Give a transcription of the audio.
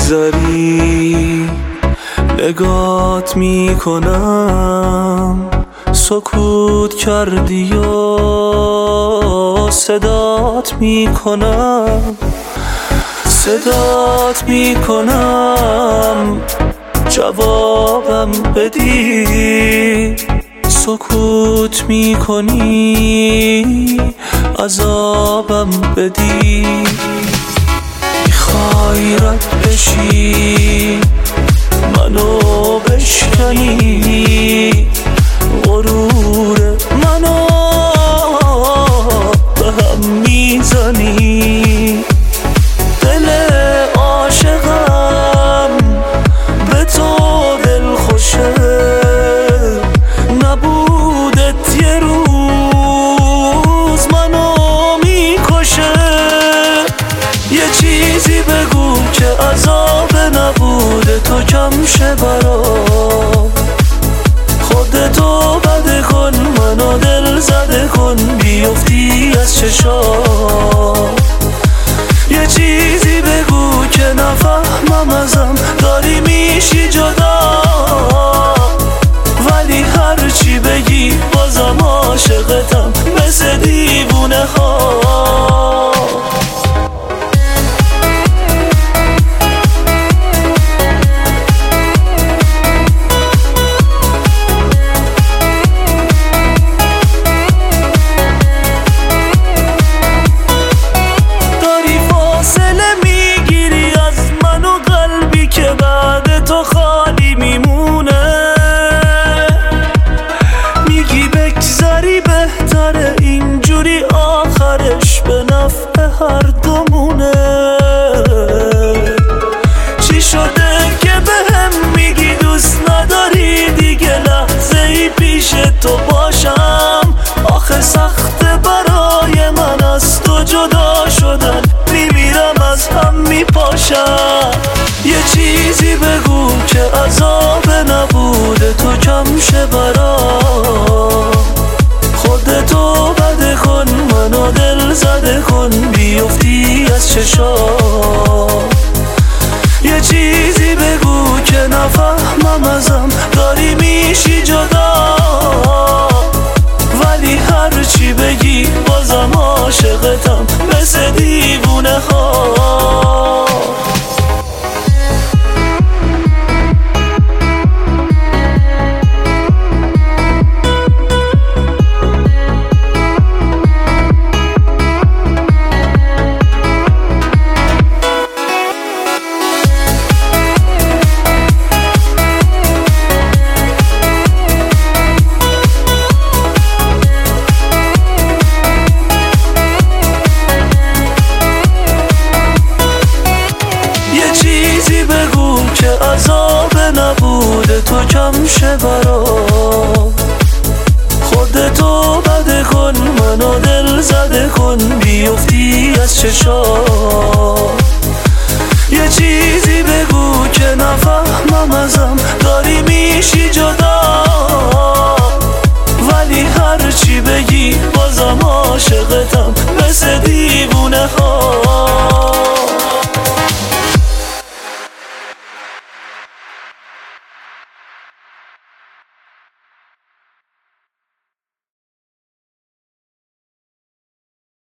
بگذری نگات میکنم، سکوت کردی و صدات میکنم، صدات میکنم جوابم بدی، سکوت میکنی عذابم بدی. میخوای رد بشی منو بشکنی، غرور منو به هم میزنی، دل عاشقم به تو دل خوشه، نبودت یه روز منو میکشه. یه چیزی بگو که عذاب نبوده تو کم شه برام، خودتو بده کن منو دل زده کن بیفتی از چشام. یه چیزی بگو که نفهمم ازم داری میشی جدا، ولی هرچی بگی بازم عاشقتم مثل دیوونه ها. تو خالی میمونه، میگی بگذری بهتره اینجوری، آخرش به نفع هر دومونه. چی شده که بهم میگی دوست نداری دیگه لحظه ای پیش تو باشم؟ آخه سخته برای من از تو جدا شدن، میمیرم از هم میپاشم. یه چیزی بگو که عذاب نبوده تو کم شه برام، خودتو بده کن منو دل زده کن بیفتی از چشام. یه چیزی بگو که نفهمم ازم داری میشی جدا، ولی هرچی بگی بازم عاشقتم مثل دیوونه ها. که عذاب نبوده تو کم شه برام، خودتو بده کن منو دل زده کن بیفتی از چشام. یه چیزی بگو که نفهمم ازم داری میشی جدا، ولی هرچی بگی بازم عاشقتم مثل دیوونه ها.